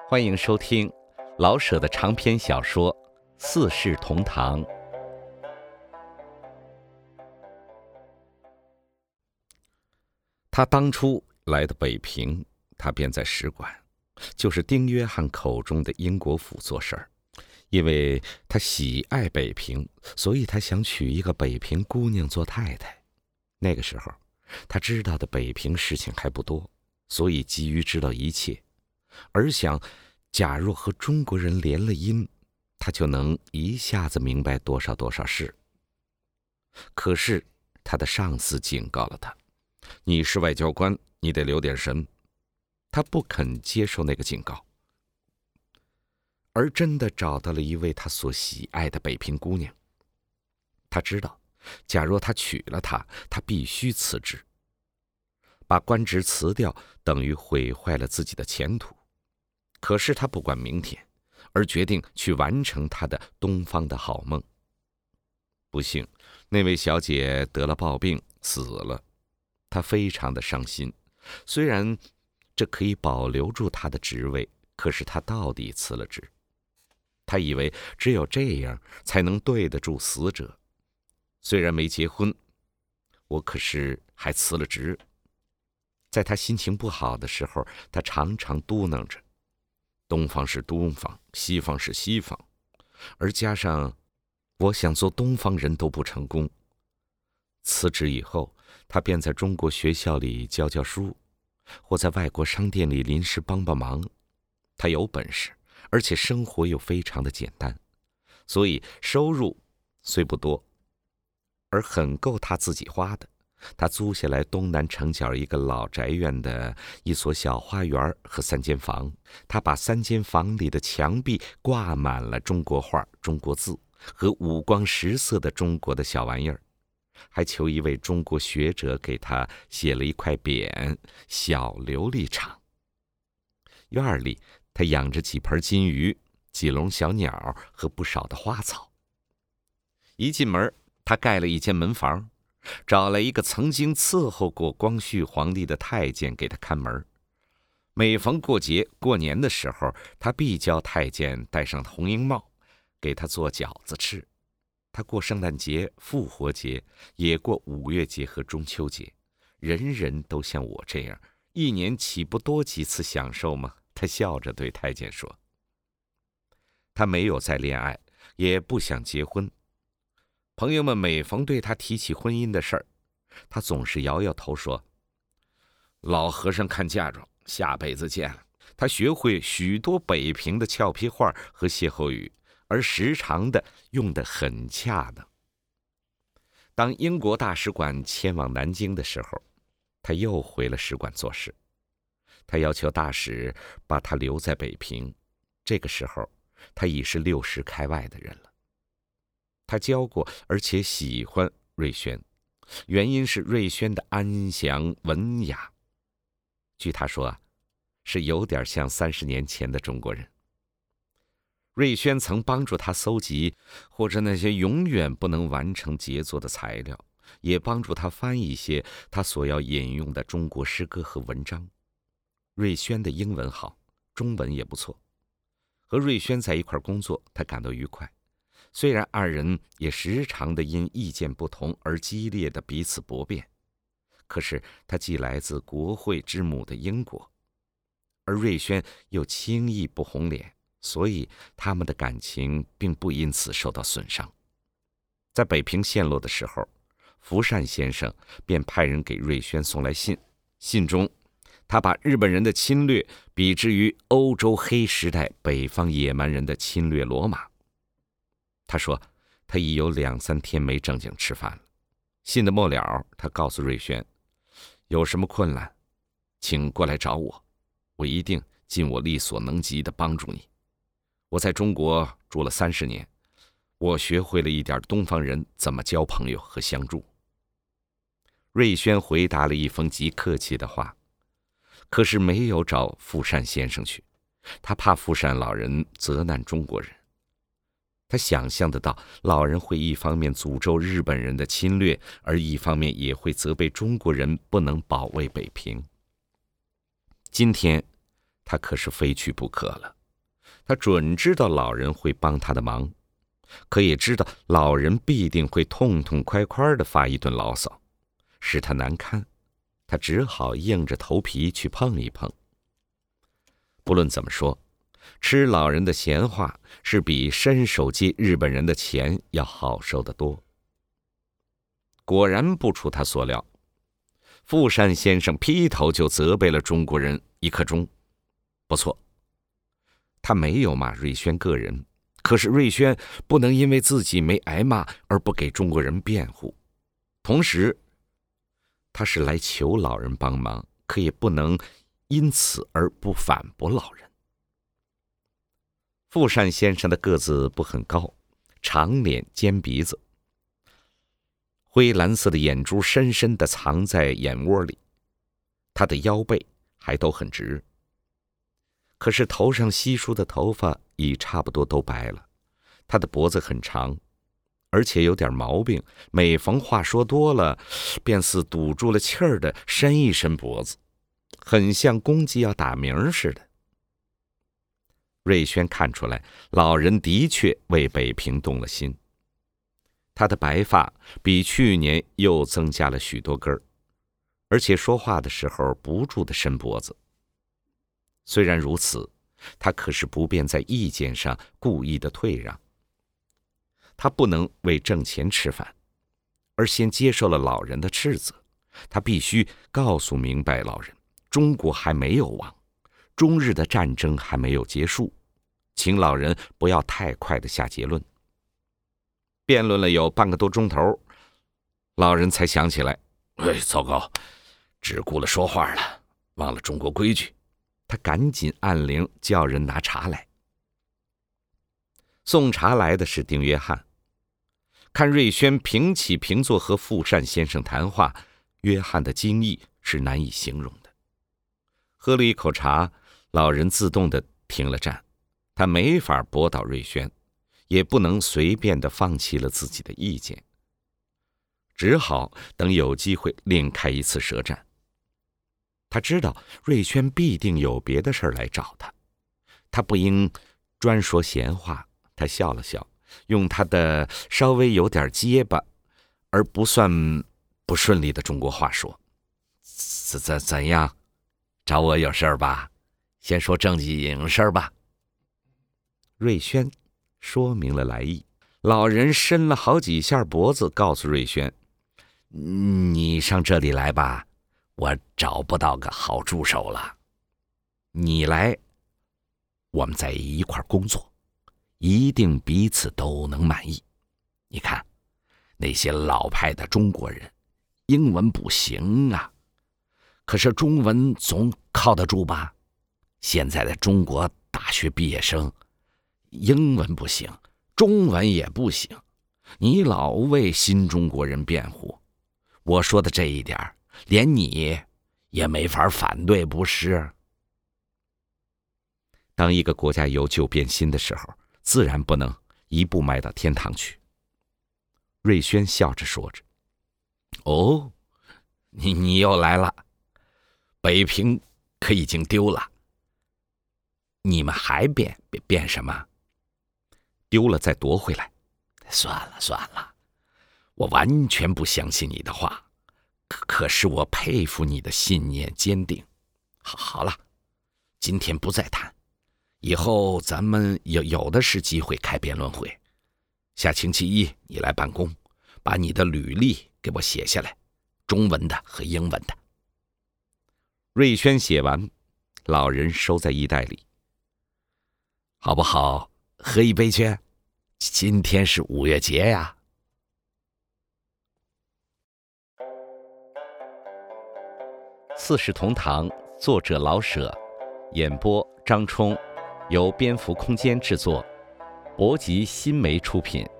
欢迎收听老舍的长篇小说《四世同堂》。他当初来的北平，他便在使馆，就是丁约翰口中的英国府做事儿。因为他喜爱北平，所以他想娶一个北平姑娘做太太。那个时候，他知道的北平事情还不多，所以急于知道一切，而想假若和中国人联了姻，他就能一下子明白多少事。可是他的上司警告了他，你是外交官，你得留点神。他不肯接受那个警告，而真的找到了一位他所喜爱的北平姑娘。他知道假若他娶了她，他必须辞职。把官职辞掉等于毁坏了自己的前途。可是他不管明天，而决定去完成他的东方的好梦。不幸，那位小姐得了暴病死了。他非常的伤心，虽然这可以保留住他的职位，可是他到底辞了职。他以为只有这样才能对得住死者。虽然没结婚，我可是还辞了职。在他心情不好的时候，他常常嘟囔着，东方是东方，西方是西方，而加上我想做东方人都不成功。辞职以后，他便在中国学校里教书，或在外国商店里临时帮忙。他有本事，而且生活又非常的简单，所以收入虽不多，而很够他自己花的。他租下来东南城角一个老宅院的一所小花园和3间房，他把3间房里的墙壁挂满了中国画、中国字和五光十色的中国的小玩意儿，还求一位中国学者给他写了一块匾，小琉璃厂。院里他养着几盆金鱼、几笼小鸟和不少的花草。一进门，他盖了一间门房，找来一个曾经伺候过光绪皇帝的太监给他看门。每逢过节过年的时候，他必叫太监戴上红缨帽，给他做饺子吃。他过圣诞节、复活节，也过5月节和中秋节。人人都像我这样，一年岂不多几次享受吗？他笑着对太监说。他没有再恋爱，也不想结婚。朋友们每逢对他提起婚姻的事儿，他总是摇摇头说，老和尚看嫁妆，下辈子见了。他学会许多北平的俏皮话和歇后语，而时常的用得很恰当。当英国大使馆迁往南京的时候，他又回了使馆做事。他要求大使把他留在北平。这个时候他已是60开外的人了。他教过而且喜欢瑞宣，原因是瑞宣的安详文雅。据他说，是有点像30年前的中国人。瑞宣曾帮助他搜集或者那些永远不能完成杰作的材料，也帮助他翻译一些他所要引用的中国诗歌和文章。瑞宣的英文好，中文也不错。和瑞宣在一块工作，他感到愉快。虽然2人也时常的因意见不同而激烈的彼此驳辩，可是他既来自国会之母的英国，而瑞宣又轻易不红脸，所以他们的感情并不因此受到损伤。在北平陷落的时候，福善先生便派人给瑞宣送来信，信中他把日本人的侵略比之于欧洲黑时代北方野蛮人的侵略罗马。他说他已有2、3天没正经吃饭了。信的末了，他告诉瑞宣，有什么困难请过来找我，我一定尽我力所能及的帮助你。我在中国住了30年，我学会了一点东方人怎么交朋友和相助。瑞宣回答了一封极客气的话，可是没有找富善先生去，他怕富善老人责难中国人。他想象得到老人会一方面诅咒日本人的侵略，而一方面也会责备中国人不能保卫北平。今天他可是非去不可了。 他准知道老人会帮他的忙，可也知道老人必定会痛痛快快地发一顿牢骚，使他难堪，他只好硬着头皮去碰一碰。不论怎么说，吃老人的闲话是比伸手接日本人的钱要好受得多。果然不出他所料，富善先生劈头就责备了中国人一刻钟。不错，他没有骂瑞宣个人，可是瑞宣不能因为自己没挨骂而不给中国人辩护。同时，他是来求老人帮忙，可也不能因此而不反驳老人。富善先生的个子不很高，长脸尖鼻子，灰蓝色的眼珠深深地藏在眼窝里，他的腰背还都很直。可是头上稀疏的头发已差不多都白了，他的脖子很长，而且有点毛病，每逢话说多了，便似堵住了气儿的伸一伸脖子，很像公鸡要打鸣似的。瑞宣看出来，老人的确为北平动了心。他的白发比去年又增加了许多根儿，而且说话的时候不住地伸脖子。虽然如此，他可是不便在意见上故意的退让。他不能为挣钱吃饭，而先接受了老人的斥责。他必须告诉明白老人，中国还没有亡，中日的战争还没有结束，请老人不要太快的下结论。辩论了有半个多钟头，老人才想起来，糟糕，只顾了说话了，忘了中国规矩。他赶紧按铃叫人拿茶来。送茶来的是丁约翰。看瑞宣平起平坐和富善先生谈话，约翰的惊异是难以形容的。喝了一口茶，老人自动地停了站，他没法驳倒瑞宣，也不能随便地放弃了自己的意见，只好等有机会另开一次舌战。他知道瑞宣必定有别的事儿来找他，他不应专说闲话。他笑了笑，用他的稍微有点结巴而不算不顺利的中国话说：怎样？找我有事儿吧？先说正经事儿吧。瑞宣说明了来意，老人伸了好几下脖子，告诉瑞宣：你上这里来吧，我找不到个好助手了。你来，我们在一块工作，一定彼此都能满意。你看，那些老派的中国人，英文不行啊，可是中文总靠得住吧？现在的中国大学毕业生，英文不行，中文也不行，你老为新中国人辩护，我说的这一点连你也没法反对，不是？当一个国家有救变新的时候，自然不能一步迈到天堂去。瑞宣笑着说着：哦，你又来了，北平可已经丢了，你们还变什么？丢了再夺回来。算了，我完全不相信你的话，可是我佩服你的信念坚定。好了，今天不再谈，以后咱们有的是机会开辩论会。下星期一你来办公，把你的履历给我写下来，中文的和英文的。瑞宣写完，老人收在衣袋里。好不好？喝一杯去？今天是5月节呀。四世同堂，作者老舍，演播张冲，由蝙蝠空间制作，博吉新媒出品。